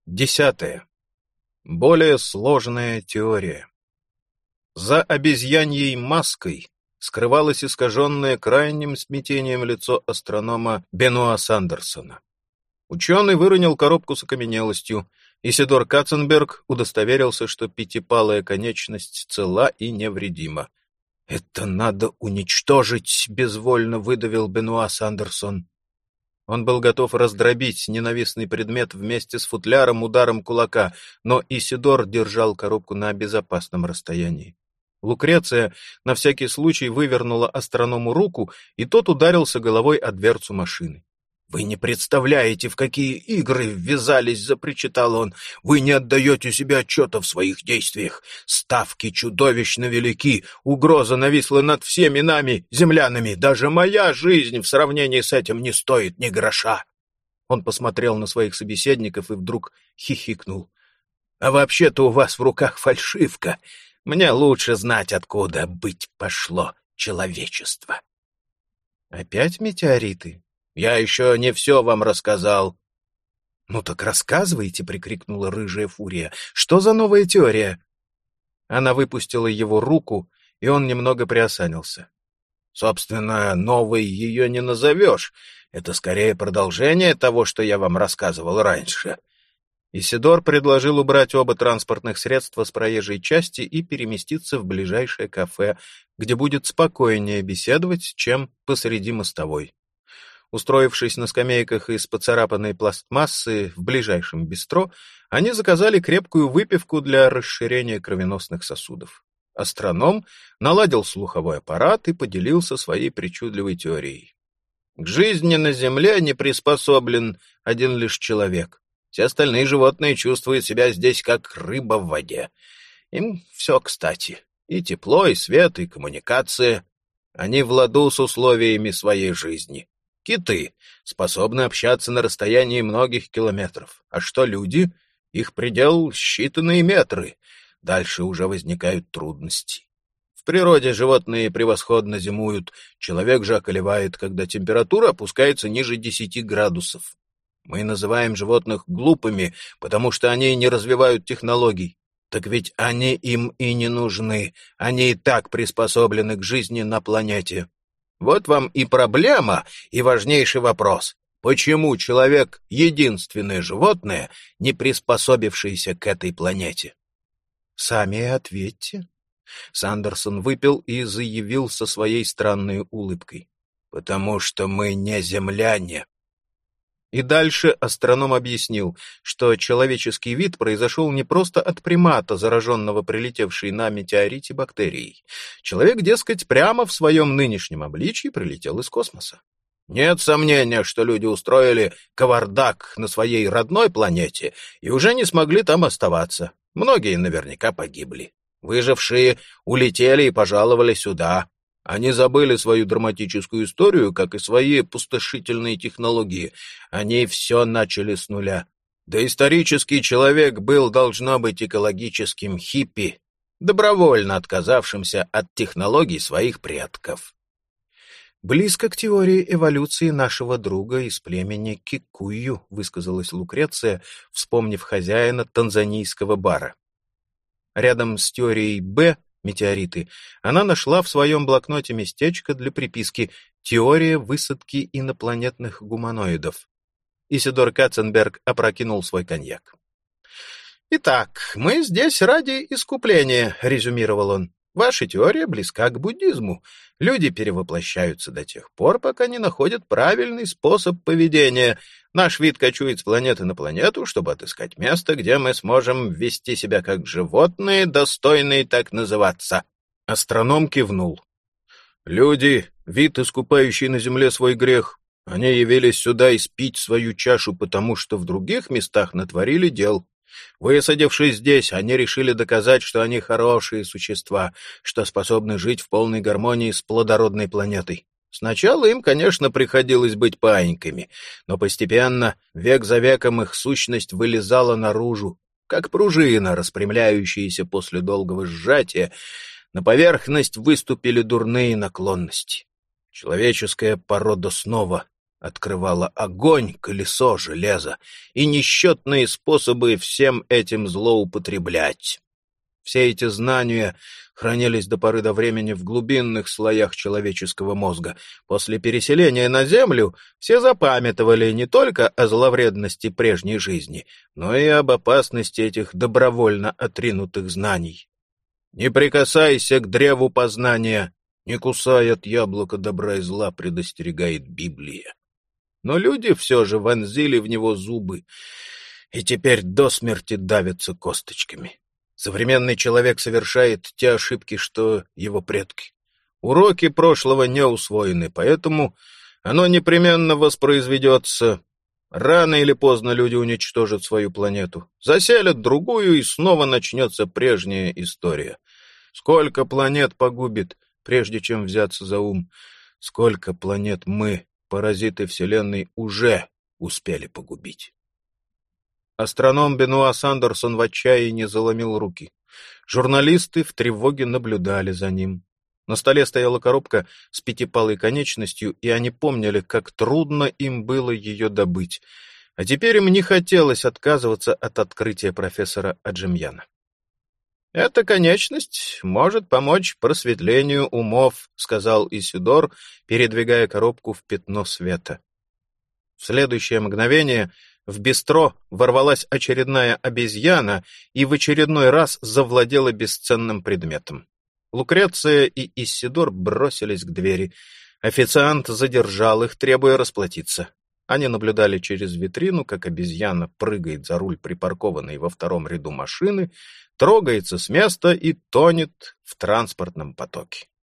10. Более сложная теория. За обезьяньей маской скрывалось искаженное крайним смятением лицо астронома Бенуа Сандерсона. Ученый выронил коробку с окаменелостью. Исидор Катценберг удостоверился, что пятипалая конечность цела и невредима. «Это надо уничтожить!» — безвольно выдавил Бенуа Сандерсон. Он был готов раздробить ненавистный предмет вместе с футляром ударом кулака, но Исидор держал коробку на безопасном расстоянии. Лукреция на всякий случай вывернула астроному руку, и тот ударился головой о дверцу машины. «Вы не представляете, в какие игры ввязались!» — запричитал он. «Вы не отдаете себе отчета в своих действиях. Ставки чудовищно велики, угроза нависла над всеми нами, землянами. Даже моя жизнь в сравнении с этим не стоит ни гроша!» Он посмотрел на своих собеседников и вдруг хихикнул. «А вообще-то у вас в руках фальшивка. Мне лучше знать, откуда быть пошло человечество». «Опять метеориты? Я еще не все вам рассказал». «Ну так рассказывайте», — прикрикнула рыжая фурия. «Что за новая теория?» Она выпустила его руку, и он немного приосанился. «Собственно, новой ее не назовешь. Это скорее продолжение того, что я вам рассказывал раньше». Исидор предложил убрать оба транспортных средства с проезжей части и переместиться в ближайшее кафе, где будет спокойнее беседовать, чем посреди мостовой. Устроившись на скамейках из поцарапанной пластмассы в ближайшем бистро, они заказали крепкую выпивку для расширения кровеносных сосудов. Астроном наладил слуховой аппарат и поделился своей причудливой теорией. К жизни на Земле не приспособлен один лишь человек. Все остальные животные чувствуют себя здесь как рыба в воде. Им все кстати. И тепло, и свет, и коммуникация. Они в ладу с условиями своей жизни. Киты способны общаться на расстоянии многих километров. А что люди? Их предел — считанные метры. Дальше уже возникают трудности. В природе животные превосходно зимуют. Человек же околевает, когда температура опускается ниже 10 градусов. Мы называем животных глупыми, потому что они не развивают технологий. Так ведь они им и не нужны. Они и так приспособлены к жизни на планете. Вот вам и проблема, и важнейший вопрос. Почему человек — единственное животное, не приспособившееся к этой планете? Сами и ответьте. Сандерсон выпил и заявил со своей странной улыбкой. Потому что мы не земляне. И дальше астроном объяснил, что человеческий вид произошел не просто от примата, зараженного прилетевшей на метеорите бактерией. Человек, дескать, прямо в своем нынешнем обличии прилетел из космоса. Нет сомнения, что люди устроили кавардак на своей родной планете и уже не смогли там оставаться. Многие наверняка погибли. Выжившие улетели и пожаловали сюда. Они забыли свою драматическую историю, как и свои опустошительные технологии. Они все начали с нуля. Доисторический человек был, должно быть, экологическим хиппи, добровольно отказавшимся от технологий своих предков. «Близко к теории эволюции нашего друга из племени Кикую», высказалась Лукреция, вспомнив хозяина танзанийского бара. Рядом с теорией «Б» метеориты, она нашла в своем блокноте местечко для приписки «Теория высадки инопланетных гуманоидов». Исидор Катценберг опрокинул свой коньяк. «Итак, мы здесь ради искупления», — резюмировал он. «Ваша теория близка к буддизму. Люди перевоплощаются до тех пор, пока не находят правильный способ поведения. Наш вид кочует с планеты на планету, чтобы отыскать место, где мы сможем вести себя как животные, достойные так называться». Астроном кивнул. «Люди — вид, искупающий на земле свой грех. Они явились сюда испить свою чашу, потому что в других местах натворили дел. Высадившись здесь, они решили доказать, что они хорошие существа, что способны жить в полной гармонии с плодородной планетой. Сначала им, конечно, приходилось быть паиньками, но постепенно, век за веком, их сущность вылезала наружу, как пружина, распрямляющаяся после долгого сжатия. На поверхность выступили дурные наклонности. Человеческая порода снова открывала огонь, колесо, железо и несчетные способы всем этим злоупотреблять. Все эти знания хранились до поры до времени в глубинных слоях человеческого мозга. После переселения на Землю все запамятовали не только о зловредности прежней жизни, но и об опасности этих добровольно отринутых знаний. «Не прикасайся к древу познания, не кусай от яблока добра и зла», предостерегает Библия. Но люди все же вонзили в него зубы и теперь до смерти давятся косточками. Современный человек совершает те ошибки, что его предки. Уроки прошлого не усвоены, поэтому оно непременно воспроизведется. Рано или поздно люди уничтожат свою планету, заселят другую, и снова начнется прежняя история. Сколько планет погубит, прежде чем взяться за ум? Сколько планет мы, паразиты Вселенной, уже успели погубить? Астроном Бенуа Сандерсон в отчаянии заломил руки. Журналисты в тревоге наблюдали за ним. На столе стояла коробка с пятипалой конечностью, и они помнили, как трудно им было ее добыть. А теперь им не хотелось отказываться от открытия профессора Аджемьяна. «Эта конечность может помочь просветлению умов», — сказал Исидор, передвигая коробку в пятно света. В следующее мгновение в бистро ворвалась очередная обезьяна и в очередной раз завладела бесценным предметом. Лукреция и Исидор бросились к двери. Официант задержал их, требуя расплатиться. Они наблюдали через витрину, как обезьяна прыгает за руль припаркованной во втором ряду машины, трогается с места и тонет в транспортном потоке.